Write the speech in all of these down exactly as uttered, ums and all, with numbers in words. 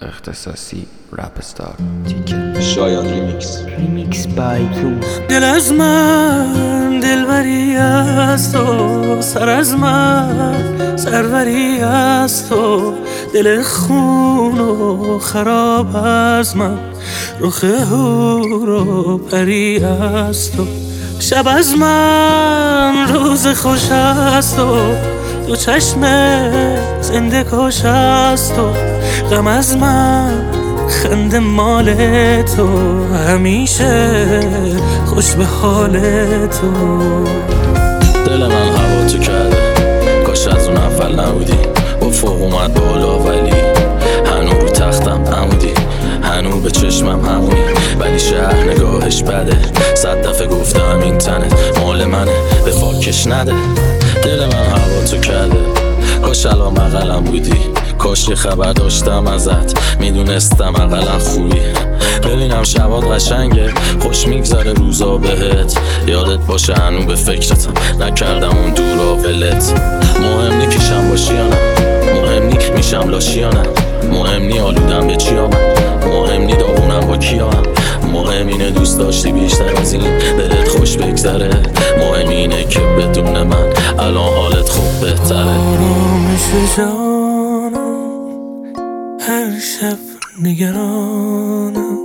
اختصاصی رپ استار تیکه شایان ریمیکس ریمیکس بای تو. دل از من دلبری است و سر از من سروری است و دل خون و خراب از من رخ هور و پری است و شب از من روز خوش است و دو چشم زنده کش است و غم از من خنده مال تو همیشه خوش به حال تو. دل من هوا تو کرده، کاش از اون اول نبودی. با فوق اومد بالا ولی هنو رو تختم عمودی، هنو به چشمم همونی، ولی شهر نگاهش بده. صد دفعه گفتم این تنت مال منه، به فاکش نده. دل من هوا تو کرده، کاش الان بغلم بودی. کاش یه خبر داشتم ازت، میدونستم اقلا خوبی. ببینم شبات قشنگه، خوش میگذره روزا بهت. یادت باشه هنو به فکرتم نکردم اون دورا ولت. مهم نی کشم باشی یا نه، مهم نی میشم لاشی یا نه، مهم نی آلودم به چی آمد، مهم نی داغونم با کیا هم. مهم اینه دوست داشتی بیشتر از این بهت خوش بگذره. مهم اینه که بدون من الان حالت خوب بهتره. آرامش جانم هر شب نگرانم،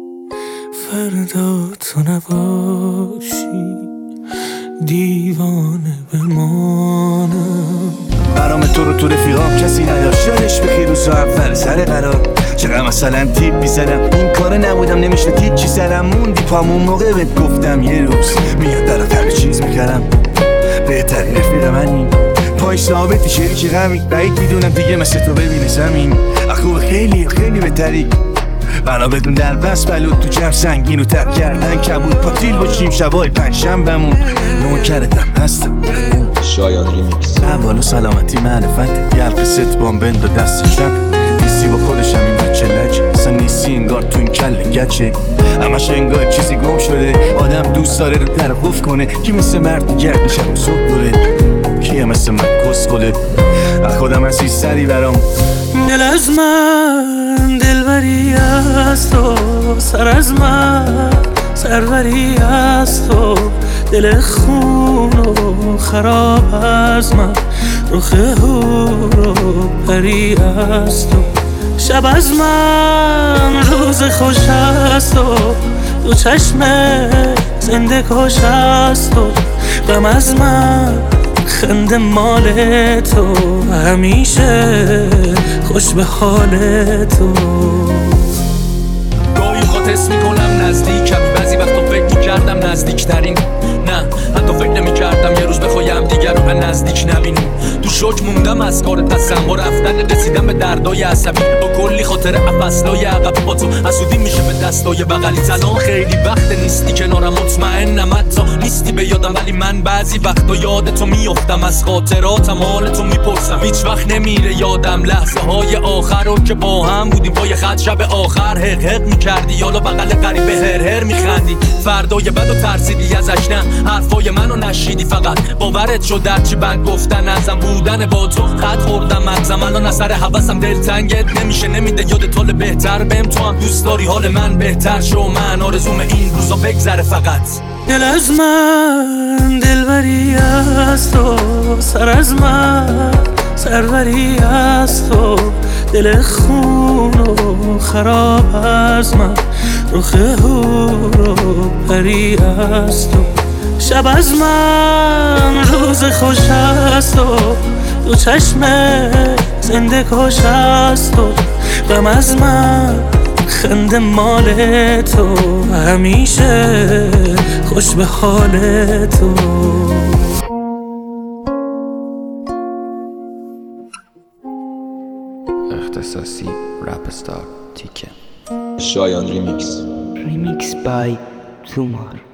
فردا تو نباشی دیوانه بمانم. برام تو رو تو رفیقام کسی نداشت، یادش بخیر روزا اول سر قرار. چقدر مثلا تیپ میزدم این کاره نبودم، نمیشه تیپ چی سرم موندی پامون موقع بهت گفتم یه روز میاد برات همه چیز میکردم. بهترین رفیق منی، پای ثابتی شریک غمی، بعید میدونم دیگه مثل تو ببینه زمین. خوب خیلی خیلی بهتری، بنا بدون در بس بلود تو جمع سنگین و تب کردن کبود. پاتیل باشیم شبای پنجشنبه‌مون، نوکرتم هستم. شایان ریمیکس احوال و سلامتی معرفت، یه حلقه ست بامبند و دست چپ. نیستی با خودش همین بچه لج، اصلا نیستی انگار تو این کل گچه. همش انگار چیزی گم شده، آدم دوست داره رو در قفل کنه. کی مثل مرد گرد شب و صبح دوره، کیه مثل من کس خله. خودم از هیچ سری برام. دل از من دلبری است و سر از من سروری است و دل خون و خراب از من رخ هور و پری است و شب از من روز خوش است و دو چشم زنده کش است و غم از من خنده مال تو همیشه خوش به حال تو. گاهی اوقات حس میکنم نزدیکم، بعضی وقتا فکر میکردم نزدیک ترین. نه حتی فکر نمیکردم یه روز بخوایم دیگر رو نزدیک نبینیم. تو شوک موندم از کار دستم با رفتن، رسیدم به دردای عصبی با کلی خاطر افسلای عقب. با تو حسودی میشه به دستای بغلی. الان خیلی وقت نیستی کنارم، مطمئنم حتی نیستی به یادم، ولی من بعضی وقتا یاد تو میافتم. از خاطراتم حال تو میپرسم، هیچ وقت نمیره یادم لحظه های آخر رو که با هم بودیم. پای خط شب آخر حق حق میکردی، یالا بغل غریبه هر هر میخندی. فردای بعدو ترسیدی ازش، نه حرفای منو نشیدی، فقط باورت شد در چی بند گفتن ازم بودن با تو. خط خوردم مغزم الان از سر حواسم، دلتنگت نمیشه نمیده یادت حال بهتر بهم. تو هم دوست داری حال من بهتر شو، من آرزوم این روزا بگذره فقط. دل از من دلبری است و سر از من سروری است و دل خون و خراب از من رخ هور و پری است و شب از من روز خوش است و دو چشم زنده کش است و غم از من خنده مال تو همیشه خوش به حال تو. اختصاصی رپ استار تیکه شایان ریمیکس ریمیکس بای تومار.